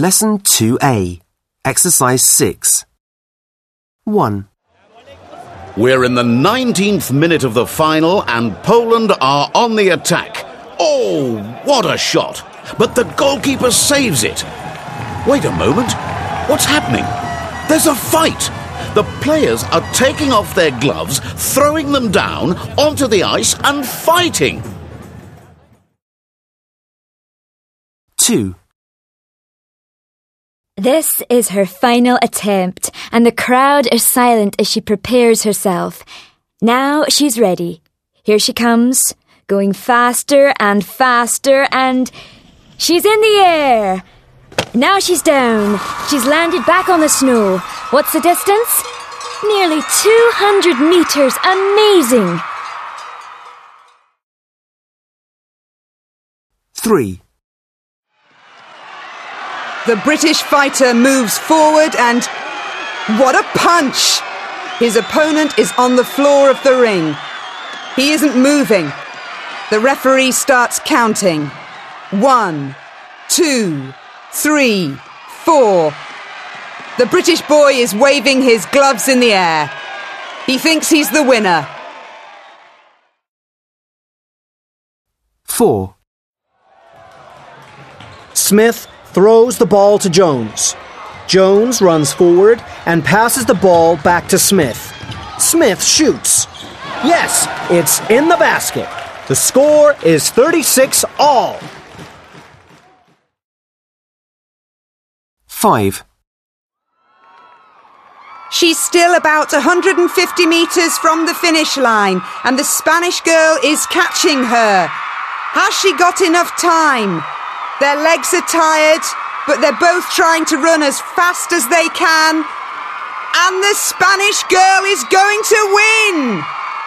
Lesson 2A, Exercise 6. 1. We're in the 19th minute of the final and Poland are on the attack. Oh, what a shot! But the goalkeeper saves it. Wait a moment. What's happening? There's a fight. The players are taking off their gloves, throwing them down onto the ice and fighting. 2. This is her final attempt, and the crowd is silent as she prepares herself. Now she's ready. Here she comes, going faster and faster, and she's in the air. Now she's down. She's landed back on the snow. What's the distance? Nearly 200 meters. Amazing! 3. The British fighter moves forward and... what a punch! His opponent is on the floor of the ring. He isn't moving. The referee starts counting. 1, 2, 3, 4. The British boy is waving his gloves in the air. He thinks he's the winner. 4. Smith throws the ball to Jones. Jones runs forward and passes the ball back to Smith. Smith shoots. Yes, it's in the basket. The score is 36-all. 5. She's still about 150 metres from the finish line, and the Spanish girl is catching her. Has she got enough time? Their legs are tired, but they're both trying to run as fast as they can. And the Spanish girl is going to win!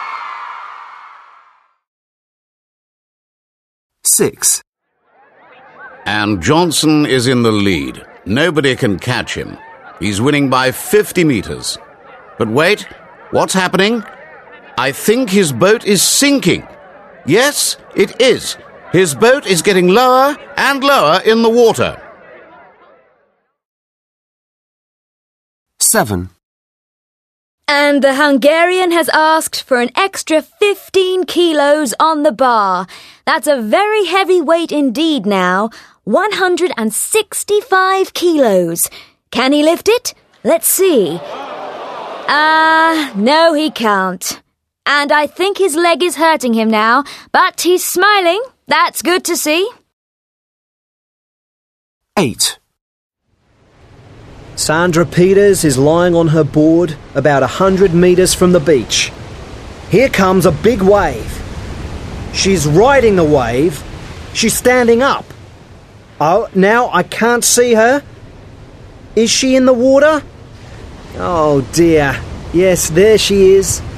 6. And Johnson is in the lead. Nobody can catch him. He's winning by 50 metres. But wait, what's happening? I think his boat is sinking. Yes, it is. His boat is getting lower and lower in the water. 7. And the Hungarian has asked for an extra 15 kilos on the bar. That's a very heavy weight indeed now. 165 kilos. Can he lift it? Let's see. No, he can't. And I think his leg is hurting him now, but he's smiling. That's good to see. 8. Sandra Peters is lying on her board about 100 metres from the beach. Here comes a big wave. She's riding the wave. She's standing up. Oh, now I can't see her. Is she in the water? Oh dear. Yes, there she is.